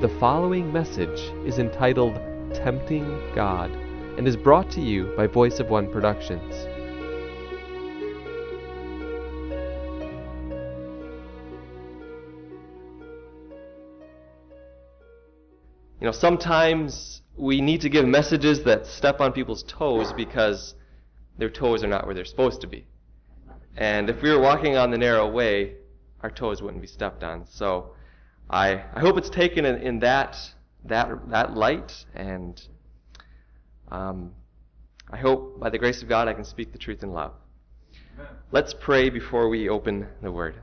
The following message is entitled Tempting God and is brought to you by Voice of One Productions. Sometimes we need to give messages that step on people's toes because their toes are not where they're supposed to be. And if we were walking on the narrow way, our toes wouldn't be stepped on. So I hope it's taken in that light, and I hope by the grace of God I can speak the truth in love. Amen. Let's pray before we open the Word.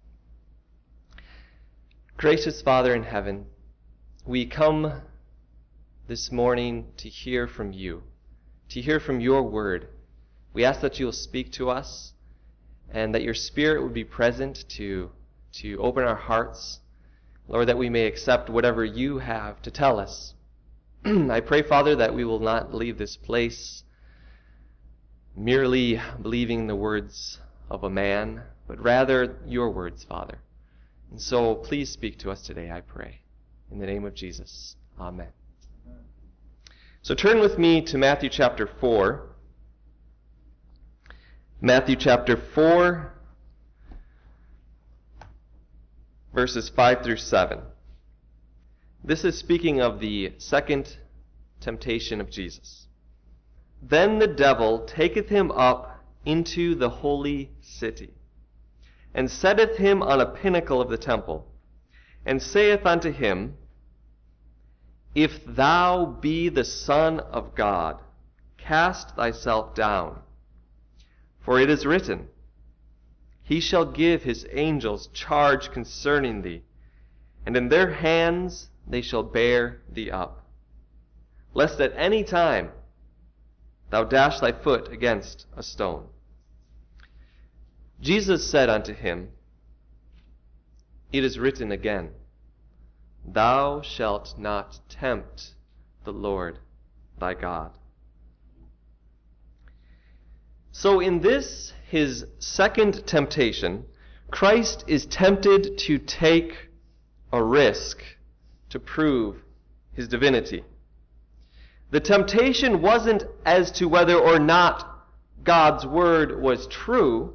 Gracious Father in heaven, we come this morning to hear from you, to hear from your Word. We ask that you will speak to us and that your Spirit would be present to open our hearts, Lord, that we may accept whatever you have to tell us. I pray, Father, that we will not leave this place merely believing the words of a man, but rather your words, Father. And so please speak to us today, I pray. In the name of Jesus, amen. So turn with me to Matthew chapter 4. Matthew chapter 4, verses 5 through 7. This is speaking of the second temptation of Jesus. Then the devil taketh him up into the holy city, and setteth him on a pinnacle of the temple, and saith unto him, If thou be the Son of God, cast thyself down. For it is written, He shall give his angels charge concerning thee, and in their hands they shall bear thee up, lest at any time thou dash thy foot against a stone. Jesus said unto him, It is written again, Thou shalt not tempt the Lord thy God. So in this, his second temptation, Christ is tempted to take a risk to prove his divinity. The temptation wasn't as to whether or not God's word was true,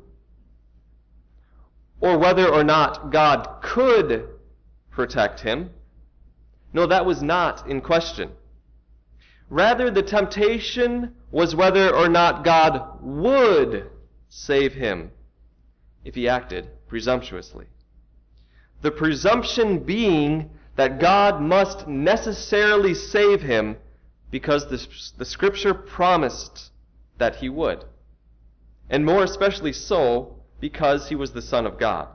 or whether or not God could protect him. No, that was not in question. Rather, the temptation was whether or not God would save him if he acted presumptuously. The presumption being that God must necessarily save him because the Scripture promised that he would. And more especially so because he was the Son of God.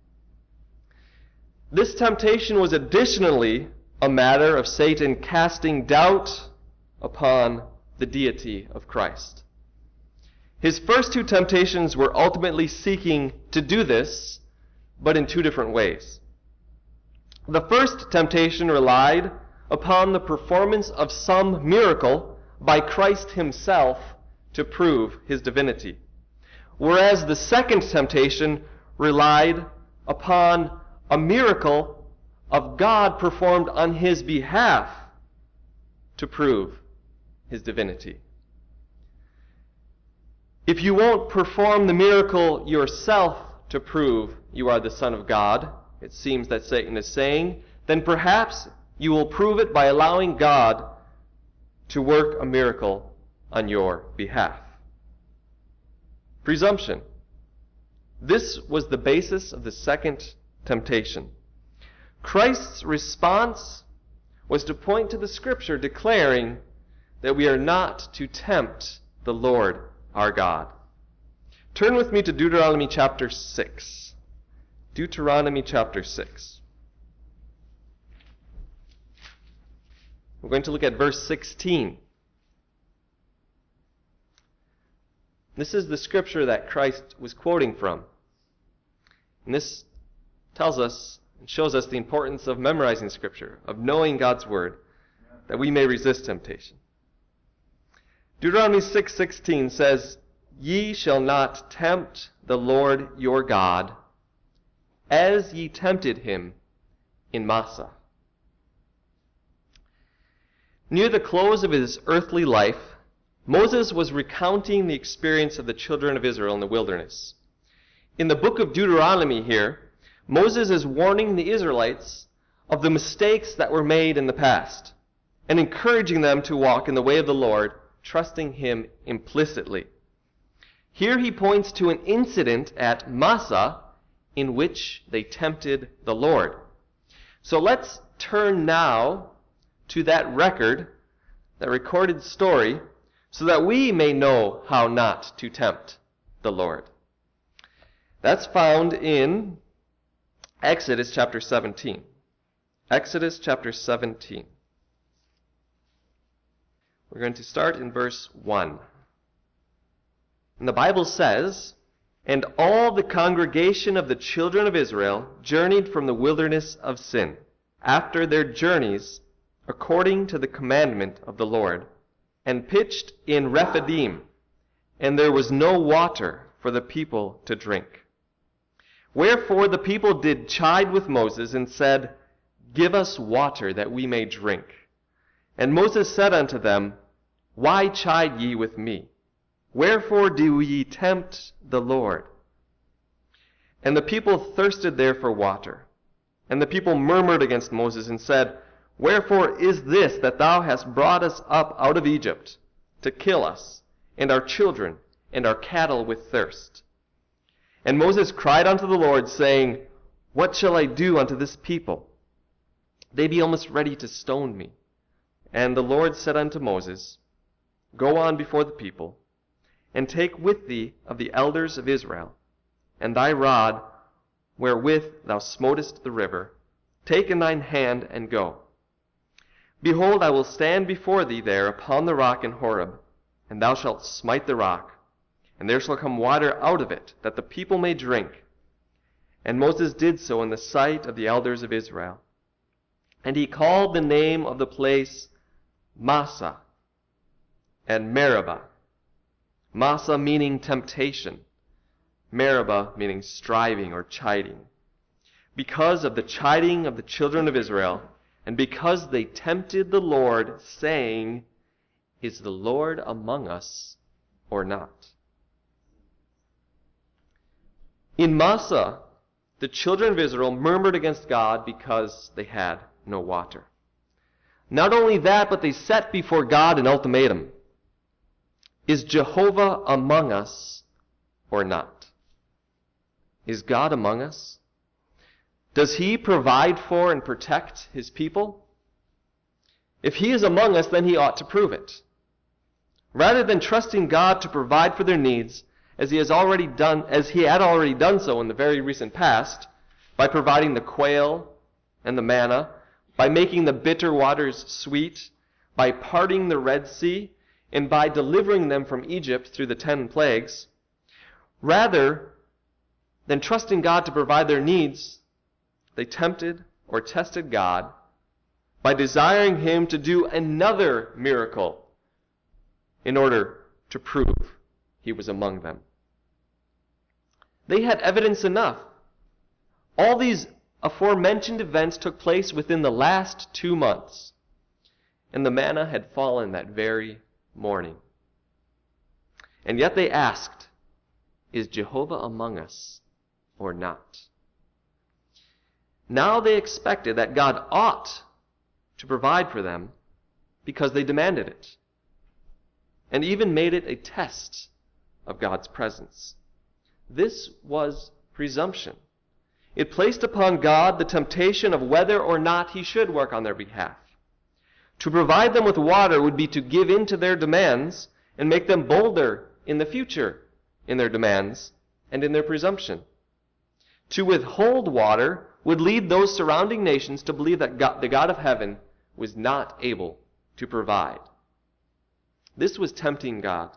This temptation was additionally a matter of Satan casting doubt upon the deity of Christ. His first two temptations were ultimately seeking to do this, but in two different ways. The first temptation relied upon the performance of some miracle by Christ himself to prove his divinity, whereas the second temptation relied upon a miracle of God performed on his behalf to prove his divinity. If you won't perform the miracle yourself to prove you are the Son of God, it seems that Satan is saying, then perhaps you will prove it by allowing God to work a miracle on your behalf. Presumption. This was the basis of the second temptation. Christ's response was to point to the Scripture declaring that we are not to tempt the Lord our God. Turn with me to Deuteronomy chapter 6. Deuteronomy chapter 6. We're going to look at verse 16. This is the Scripture that Christ was quoting from. And this tells us and shows us the importance of memorizing Scripture, of knowing God's Word, that we may resist temptation. Deuteronomy 6:16 says, Ye shall not tempt the Lord your God, as ye tempted him in Massah. Near the close of his earthly life, Moses was recounting the experience of the children of Israel in the wilderness. In the book of Deuteronomy here, Moses is warning the Israelites of the mistakes that were made in the past and encouraging them to walk in the way of the Lord, trusting him implicitly. Here he points to an incident at Massah in which they tempted the Lord. So let's turn now to that record, that recorded story, so that we may know how not to tempt the Lord. That's found in Exodus chapter 17. Exodus chapter 17. We're going to start in verse 1. And the Bible says, "And all the congregation of the children of Israel journeyed from the wilderness of Sin, after their journeys, according to the commandment of the Lord, and pitched in Rephidim, and there was no water for the people to drink. Wherefore the people did chide with Moses, and said, Give us water, that we may drink. And Moses said unto them, Why chide ye with me? Wherefore do ye tempt the Lord? And the people thirsted there for water. And the people murmured against Moses, and said, Wherefore is this that thou hast brought us up out of Egypt, to kill us, and our children, and our cattle with thirst? And Moses cried unto the Lord, saying, What shall I do unto this people? They be almost ready to stone me. And the Lord said unto Moses, Go on before the people, and take with thee of the elders of Israel, and thy rod wherewith thou smotest the river, take in thine hand, and go. Behold, I will stand before thee there upon the rock in Horeb, and thou shalt smite the rock, and there shall come water out of it, that the people may drink. And Moses did so in the sight of the elders of Israel. And he called the name of the place Massah and Meribah. Massah meaning temptation, Meribah meaning striving or chiding. Because of the chiding of the children of Israel, and because they tempted the Lord, saying, Is the Lord among us or not? In Massah, the children of Israel murmured against God because they had no water. Not only that, but they set before God an ultimatum. Is Jehovah among us or not? Is God among us? Does he provide for and protect his people? If he is among us, then he ought to prove it. Rather than trusting God to provide for their needs, as he had already done so in the very recent past, by providing the quail and the manna, by making the bitter waters sweet, by parting the Red Sea, and by delivering them from Egypt through the 10 plagues, rather than trusting God to provide their needs, they tempted or tested God by desiring him to do another miracle in order to prove he was among them. They had evidence enough. All these aforementioned events took place within the last 2 months, and the manna had fallen that very morning. And yet they asked, Is Jehovah among us or not? Now they expected that God ought to provide for them because they demanded it, and even made it a test of God's presence. This was presumption. It placed upon God the temptation of whether or not he should work on their behalf. To provide them with water would be to give in to their demands and make them bolder in the future in their demands and in their presumption. To withhold water would lead those surrounding nations to believe that the God of heaven was not able to provide. This was tempting God.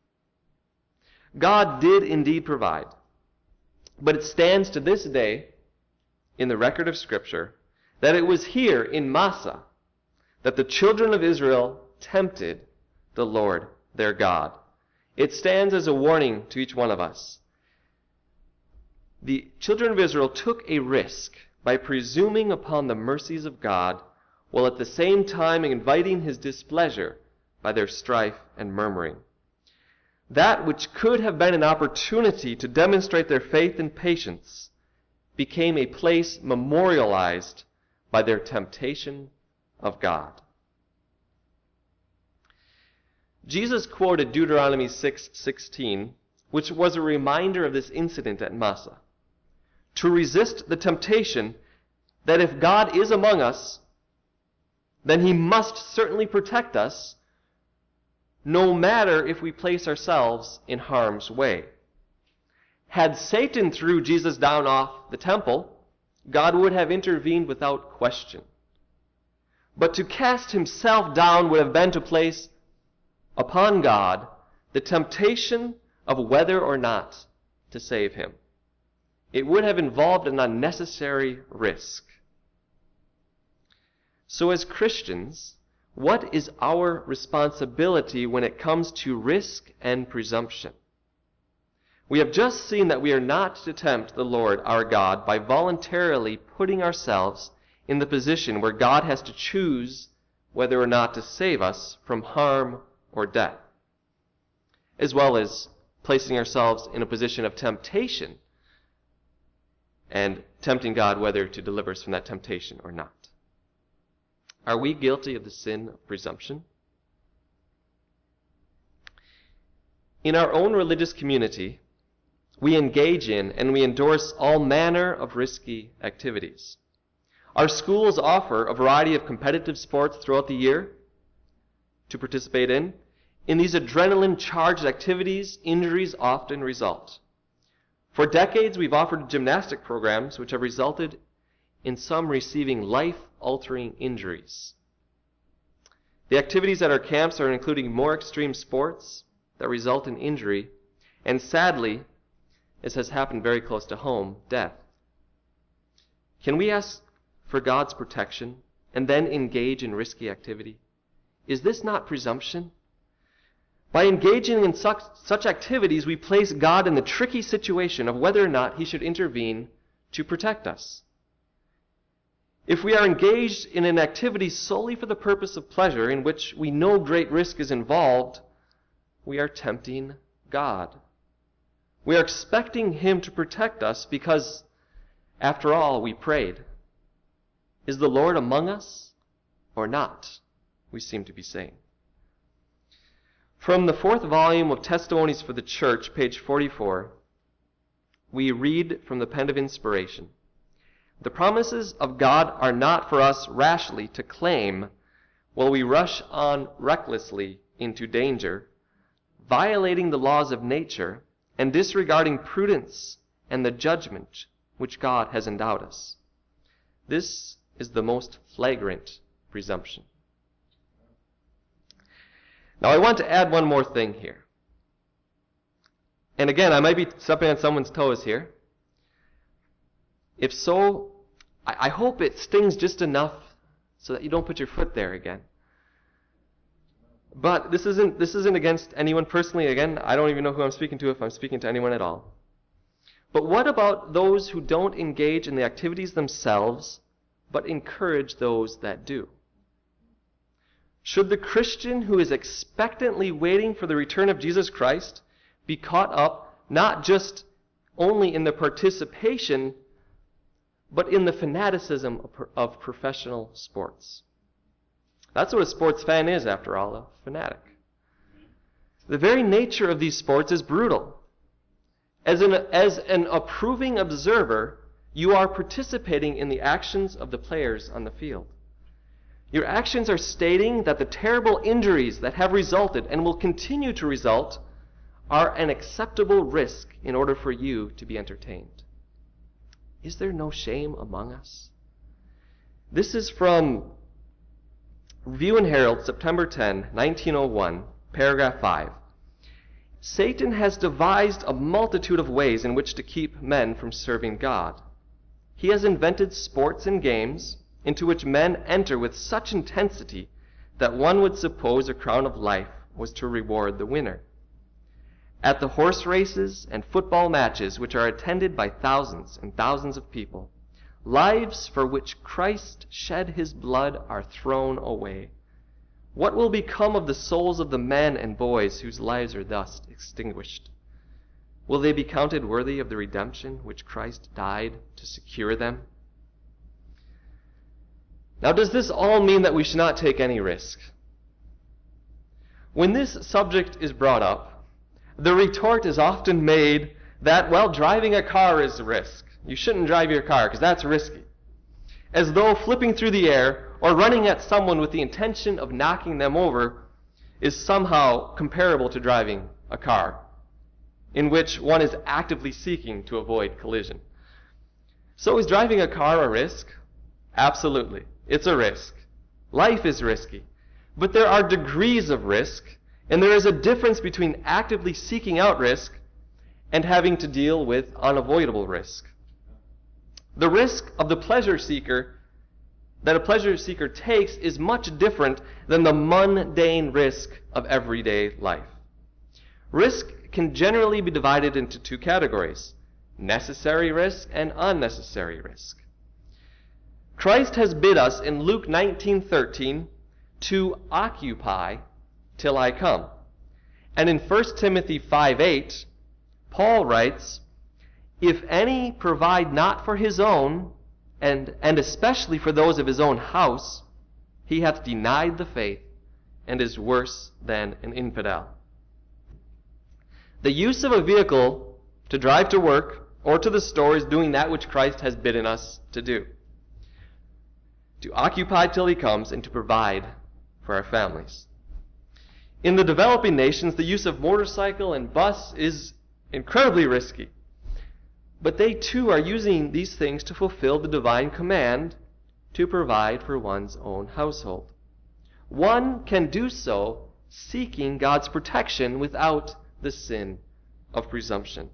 God did indeed provide, but it stands to this day in the record of Scripture that it was here in Massah that the children of Israel tempted the Lord their God. It stands as a warning to each one of us. The children of Israel took a risk by presuming upon the mercies of God while at the same time inviting his displeasure by their strife and murmuring. That which could have been an opportunity to demonstrate their faith and patience became a place memorialized by their temptation of God. Jesus quoted Deuteronomy 6:16, which was a reminder of this incident at Massah, to resist the temptation that if God is among us, then he must certainly protect us, no matter if we place ourselves in harm's way. Had Satan threw Jesus down off the temple, God would have intervened without question. But to cast himself down would have been to place upon God the temptation of whether or not to save him. It would have involved an unnecessary risk. So as Christians, what is our responsibility when it comes to risk and presumption? We have just seen that we are not to tempt the Lord our God by voluntarily putting ourselves in the position where God has to choose whether or not to save us from harm or death, as well as placing ourselves in a position of temptation and tempting God whether to deliver us from that temptation or not. Are we guilty of the sin of presumption? In our own religious community, we engage in and we endorse all manner of risky activities. Our schools offer a variety of competitive sports throughout the year to participate in. In these adrenaline-charged activities, injuries often result. For decades, we've offered gymnastic programs which have resulted in some receiving life-altering injuries. The activities at our camps are including more extreme sports that result in injury, and sadly, as has happened very close to home, death. Can we ask for God's protection and then engage in risky activity? Is this not presumption? By engaging in such activities, we place God in the tricky situation of whether or not he should intervene to protect us. If we are engaged in an activity solely for the purpose of pleasure, in which we know great risk is involved, we are tempting God. We are expecting him to protect us because, after all, we prayed. Is the Lord among us or not? We seem to be saying. From the 4th volume of Testimonies for the Church, page 44, we read from the pen of inspiration. The promises of God are not for us rashly to claim while we rush on recklessly into danger, violating the laws of nature and disregarding prudence and the judgment which God has endowed us. This is the most flagrant presumption. Now I want to add one more thing here. And again, I might be stepping on someone's toes here. If so, I hope it stings just enough so that you don't put your foot there again. But this isn't against anyone personally. Again, I don't even know who I'm speaking to if I'm speaking to anyone at all. But what about those who don't engage in the activities themselves, but encourage those that do? Should the Christian who is expectantly waiting for the return of Jesus Christ be caught up not just only in the participation, but in the fanaticism of professional sports? That's what a sports fan is, after all, a fanatic. The very nature of these sports is brutal. As an approving observer, you are participating in the actions of the players on the field. Your actions are stating that the terrible injuries that have resulted and will continue to result are an acceptable risk in order for you to be entertained. Is there no shame among us? This is from Review and Herald, September 10, 1901, paragraph 5. Satan has devised a multitude of ways in which to keep men from serving God. He has invented sports and games into which men enter with such intensity that one would suppose a crown of life was to reward the winner. At the horse races and football matches, which are attended by thousands and thousands of people, Lives for which Christ shed his blood are thrown away. What will become of the souls of the men and boys whose lives are thus extinguished? Will they be counted worthy of the redemption which Christ died to secure them? Now, does this all mean that we should not take any risk? When this subject is brought up, the retort is often made that, well, driving a car is a risk. You shouldn't drive your car because that's risky. As though flipping through the air or running at someone with the intention of knocking them over is somehow comparable to driving a car, in which one is actively seeking to avoid collision. So is driving a car a risk? Absolutely. It's a risk. Life is risky. But there are degrees of risk, and there is a difference between actively seeking out risk and having to deal with unavoidable risk. The risk of the pleasure seeker that a pleasure seeker takes is much different than the mundane risk of everyday life. Risk can generally be divided into two categories: necessary risk and unnecessary risk. Christ has bid us in Luke 19:13 to occupy till I come. And in 1 Timothy 5:8, Paul writes, "If any provide not for his own, and especially for those of his own house, he hath denied the faith, and is worse than an infidel." The use of a vehicle to drive to work or to the store is doing that which Christ has bidden us to do: to occupy till he comes and to provide for our families. In the developing nations, the use of motorcycle and bus is incredibly risky. But they too are using these things to fulfill the divine command to provide for one's own household. One can do so seeking God's protection without the sin of presumption.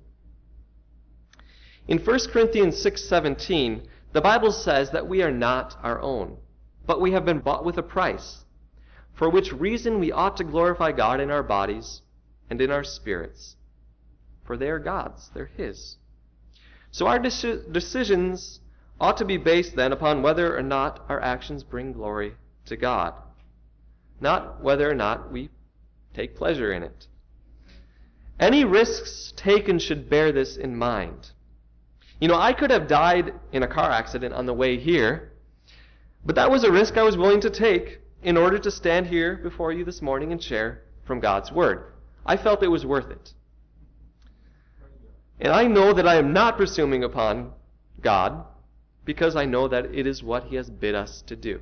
In 1 Corinthians 6:17, the Bible says that we are not our own, but we have been bought with a price, for which reason we ought to glorify God in our bodies and in our spirits. For they are God's, they're His. So our decisions ought to be based then upon whether or not our actions bring glory to God, not whether or not we take pleasure in it. Any risks taken should bear this in mind. You know, I could have died in a car accident on the way here, but that was a risk I was willing to take in order to stand here before you this morning and share from God's Word. I felt it was worth it. And I know that I am not presuming upon God because I know that it is what He has bid us to do.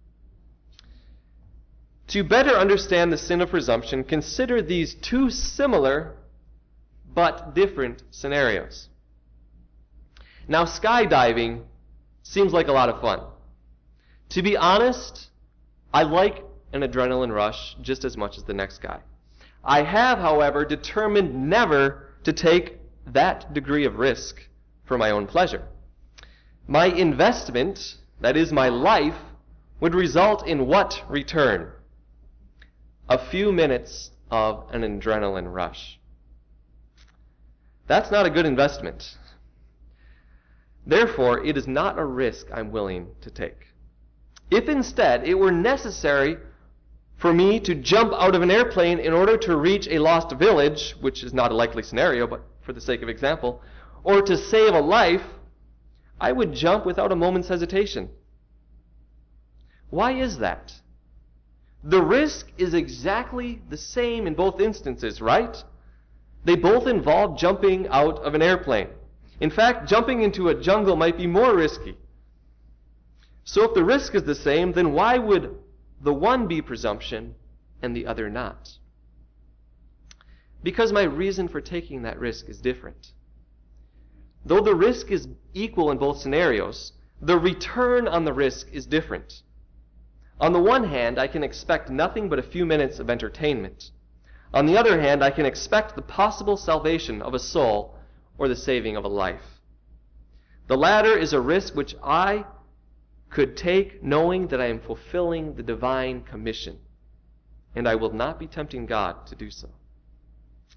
To better understand the sin of presumption, consider these two similar but different scenarios. Now, skydiving seems like a lot of fun. To be honest, I like an adrenaline rush just as much as the next guy. I have, however, determined never to take that degree of risk for my own pleasure. My investment, that is my life, would result in what return? A few minutes of an adrenaline rush. That's not a good investment. Therefore, it is not a risk I'm willing to take. If instead it were necessary for me to jump out of an airplane in order to reach a lost village, which is not a likely scenario, but for the sake of example, or to save a life, I would jump without a moment's hesitation. Why is that? The risk is exactly the same in both instances, right? They both involve jumping out of an airplane. In fact, jumping into a jungle might be more risky. So if the risk is the same, then why would the one be presumption and the other not? Because my reason for taking that risk is different. Though the risk is equal in both scenarios, the return on the risk is different. On the one hand, I can expect nothing but a few minutes of entertainment. On the other hand, I can expect the possible salvation of a soul or the saving of a life. The latter is a risk which I could take knowing that I am fulfilling the divine commission, and I will not be tempting God to do so.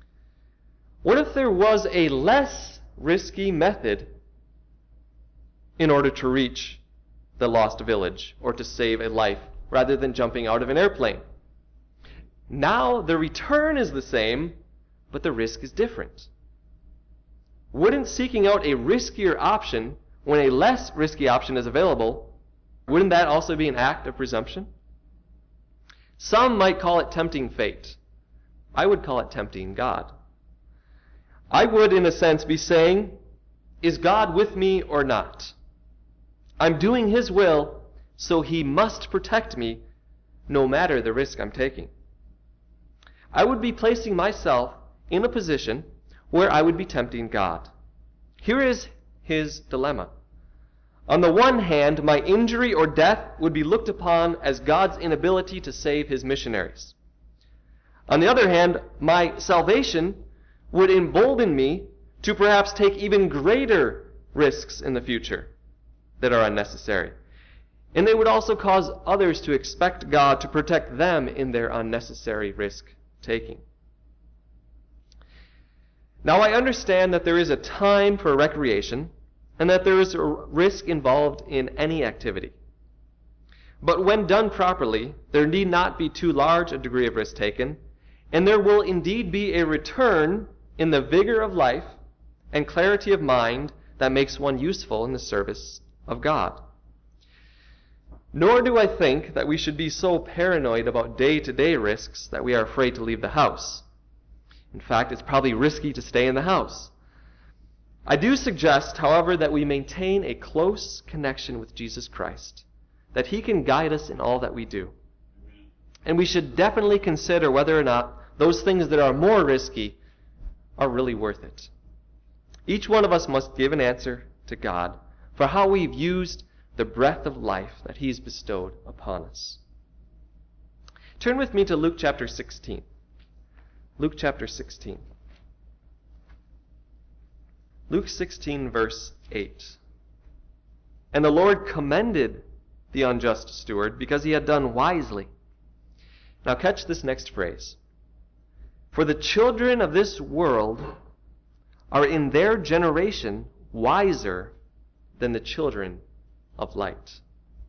What if there was a less risky method in order to reach the lost village or to save a life rather than jumping out of an airplane. Now the return is the same, but the risk is different. Wouldn't seeking out a riskier option when a less risky option is available, wouldn't that also be an act of presumption? Some might call it tempting fate. I would call it tempting God. I would, in a sense, be saying, is God with me or not? I'm doing His will, so He must protect me no matter the risk I'm taking. I would be placing myself in a position where I would be tempting God. Here is His dilemma. On the one hand, my injury or death would be looked upon as God's inability to save His missionaries. On the other hand, my salvation would embolden me to perhaps take even greater risks in the future that are unnecessary. And they would also cause others to expect God to protect them in their unnecessary risk-taking. Now, I understand that there is a time for recreation and that there is a risk involved in any activity. But when done properly, there need not be too large a degree of risk taken, and there will indeed be a return in the vigor of life and clarity of mind that makes one useful in the service of God. Nor do I think that we should be so paranoid about day-to-day risks that we are afraid to leave the house. In fact, it's probably risky to stay in the house. I do suggest, however, that we maintain a close connection with Jesus Christ, that He can guide us in all that we do. And we should definitely consider whether or not those things that are more risky are really worth it. Each one of us must give an answer to God for how we've used the breath of life that He's bestowed upon us. Turn with me to Luke chapter 16. Luke chapter 16. Luke 16, verse 8. And the Lord commended the unjust steward because he had done wisely. Now catch this next phrase. For the children of this world are in their generation wiser than the children of light.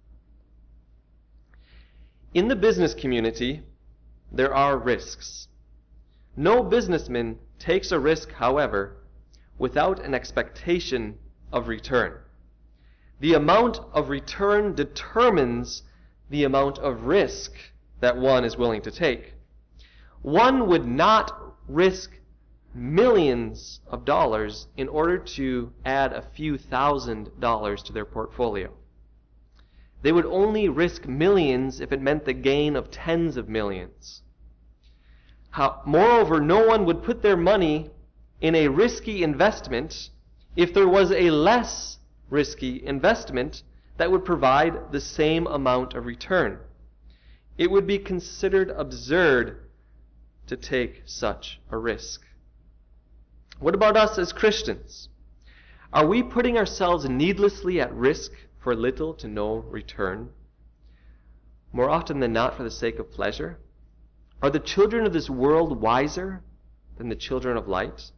In the business community, there are risks. No businessman takes a risk, however, without an expectation of return. The amount of return determines the amount of risk that one is willing to take. One would not risk millions of dollars in order to add a few $1,000s to their portfolio. They would only risk millions if it meant the gain of tens of millions. Moreover, no one would put their money in a risky investment if there was a less risky investment that would provide the same amount of return. It would be considered absurd to take such a risk. What about us as Christians? Are we putting ourselves needlessly at risk for little to no return? More often than not for the sake of pleasure? Are the children of this world wiser than the children of light?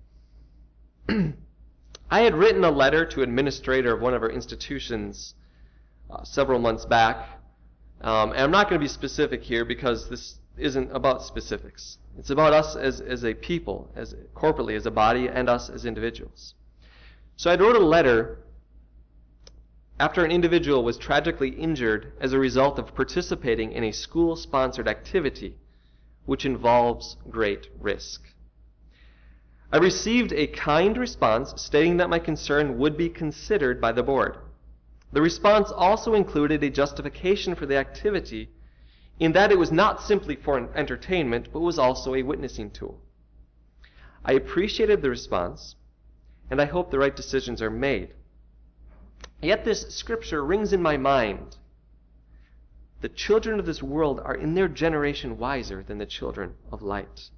I had written a letter to an administrator of one of our institutions several months back, and I'm not going to be specific here because this isn't about specifics. It's about us as a people, as corporately, as a body, and us as individuals. So I wrote a letter after an individual was tragically injured as a result of participating in a school-sponsored activity which involves great risk. I received a kind response stating that my concern would be considered by the board. The response also included a justification for the activity in that it was not simply for entertainment, but was also a witnessing tool. I appreciated the response, and I hope the right decisions are made. Yet this scripture rings in my mind. The children of this world are in their generation wiser than the children of light.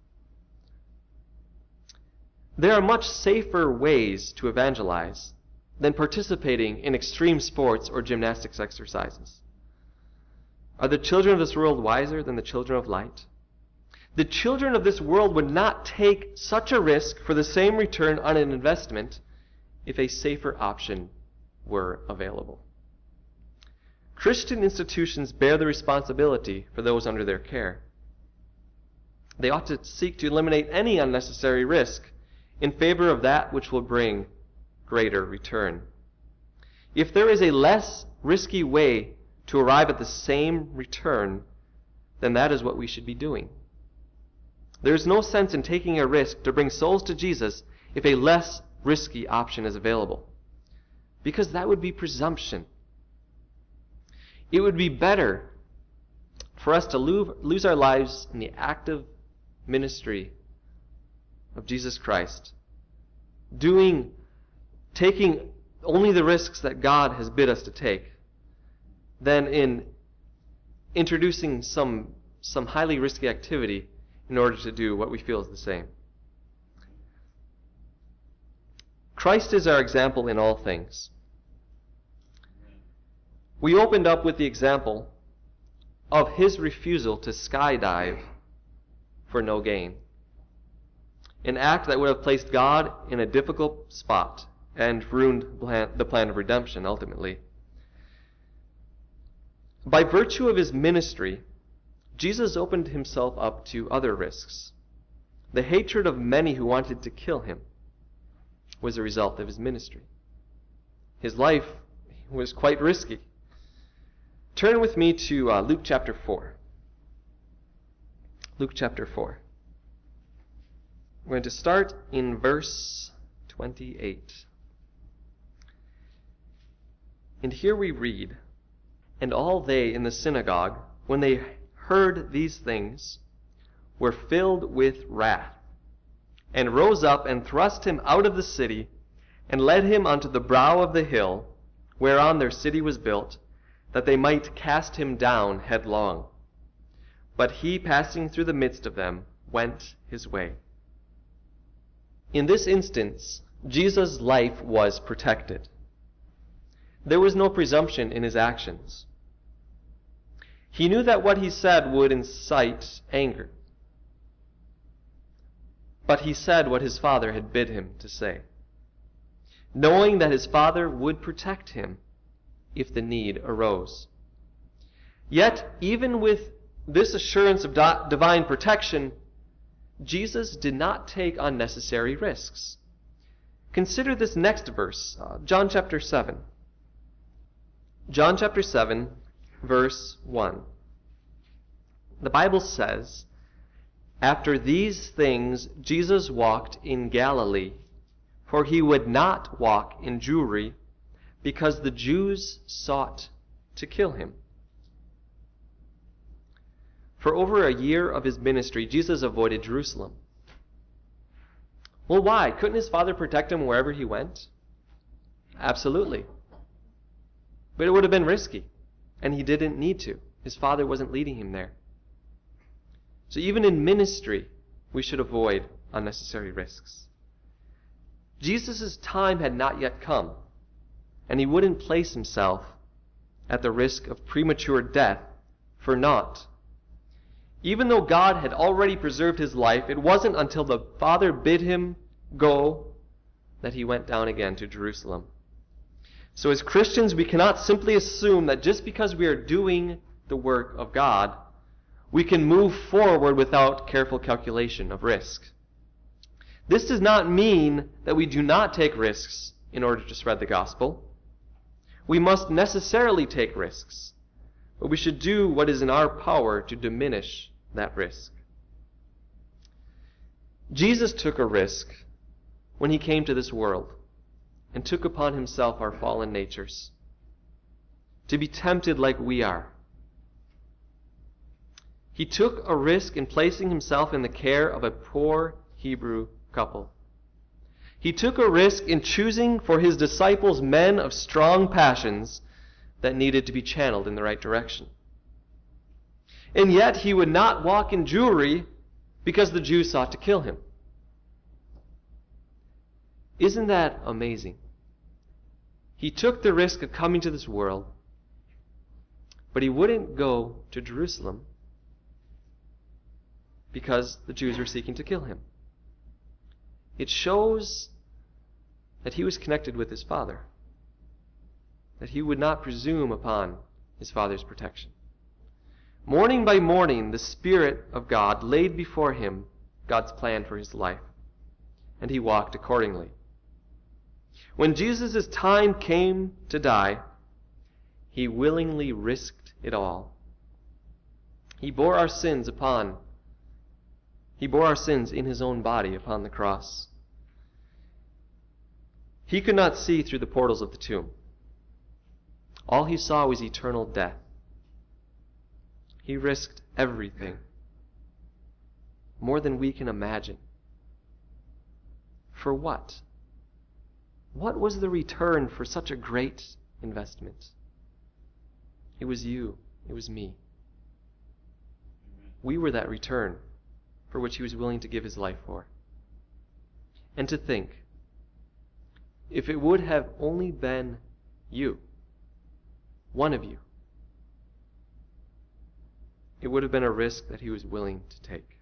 There are much safer ways to evangelize than participating in extreme sports or gymnastics exercises. Are the children of this world wiser than the children of light? The children of this world would not take such a risk for the same return on an investment if a safer option were available. Christian institutions bear the responsibility for those under their care. They ought to seek to eliminate any unnecessary risk in favor of that which will bring greater return. If there is a less risky way to arrive at the same return, then that is what we should be doing. There is no sense in taking a risk to bring souls to Jesus if a less risky option is available, because that would be presumption. It would be better for us to lose our lives in the active ministry of Jesus Christ, taking only the risks that God has bid us to take, than in introducing some highly risky activity in order to do what we feel is the same. Christ is our example in all things. We opened up with the example of his refusal to skydive for no gain, an act that would have placed God in a difficult spot and ruined the plan of redemption ultimately. By virtue of his ministry, Jesus opened himself up to other risks. The hatred of many who wanted to kill him was a result of his ministry. His life was quite risky. Turn with me to Luke chapter 4. Luke chapter 4. We're going to start in verse 28. And here we read, "And all they in the synagogue, when they heard these things, were filled with wrath, and rose up and thrust him out of the city, and led him unto the brow of the hill, whereon their city was built, that they might cast him down headlong. But he, passing through the midst of them, went his way." In this instance, Jesus' life was protected. There was no presumption in his actions. He knew that what he said would incite anger, but he said what his Father had bid him to say, knowing that his Father would protect him if the need arose. Yet, even with this assurance of divine protection, Jesus did not take unnecessary risks. Consider this next verse, John chapter 7. John chapter 7, verse 1. The Bible says, "After these things Jesus walked in Galilee, for he would not walk in Jewry, because the Jews sought to kill him." For over a year of his ministry, Jesus avoided Jerusalem. Well, why? Couldn't his Father protect him wherever he went? Absolutely. But it would have been risky, and he didn't need to. His Father wasn't leading him there. So even in ministry, we should avoid unnecessary risks. Jesus' time had not yet come, and he wouldn't place himself at the risk of premature death for naught. Even though God had already preserved his life, it wasn't until the Father bid him go that he went down again to Jerusalem. So as Christians, we cannot simply assume that just because we are doing the work of God, we can move forward without careful calculation of risk. This does not mean that we do not take risks in order to spread the gospel. We must necessarily take risks, but we should do what is in our power to diminish that risk. Jesus took a risk when he came to this world and took upon himself our fallen natures, to be tempted like we are. He took a risk in placing himself in the care of a poor Hebrew couple. He took a risk in choosing for his disciples men of strong passions that needed to be channeled in the right direction. And yet he would not walk in Jewry because the Jews sought to kill him. Isn't that amazing? He took the risk of coming to this world, but he wouldn't go to Jerusalem because the Jews were seeking to kill him. It shows that he was connected with his Father. that he would not presume upon his Father's protection. Morning by morning, the Spirit of God laid before him God's plan for his life, and he walked accordingly. When Jesus' time came to die, he willingly risked it all. He bore our sins in his own body upon the cross. He could not see through the portals of the tomb. All he saw was eternal death. He risked everything, more than we can imagine. For what? What was the return for such a great investment? It was you. It was me. We were that return for which he was willing to give his life for. And to think, if it would have only been you, one of you, it would have been a risk that he was willing to take.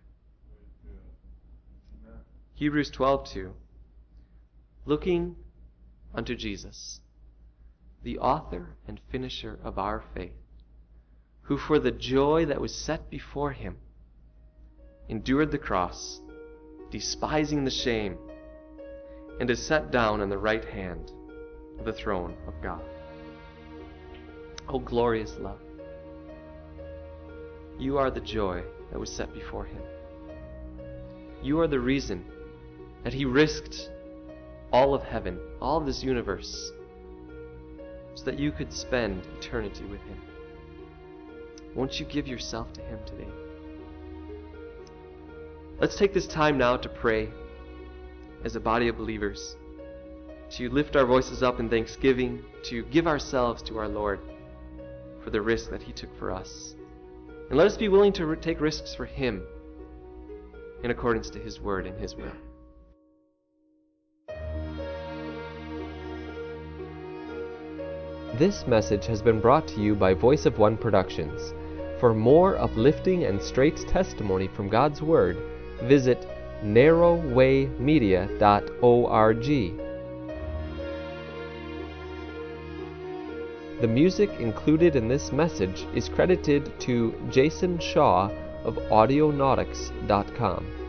Hebrews 12:2, looking unto Jesus, the author and finisher of our faith, who for the joy that was set before him endured the cross, despising the shame, and is set down on the right hand of the throne of God. O glorious love! You are the joy that was set before him. You are the reason that he risked all of heaven, all of this universe, so that you could spend eternity with him. Won't you give yourself to him today? Let's take this time now to pray as a body of believers, to lift our voices up in thanksgiving, to give ourselves to our Lord for the risk that he took for us. And let us be willing to take risks for him in accordance to his word and his will. This message has been brought to you by Voice of One Productions. For more uplifting and straight testimony from God's Word, visit narrowwaymedia.org. The music included in this message is credited to Jason Shaw of Audionautics.com.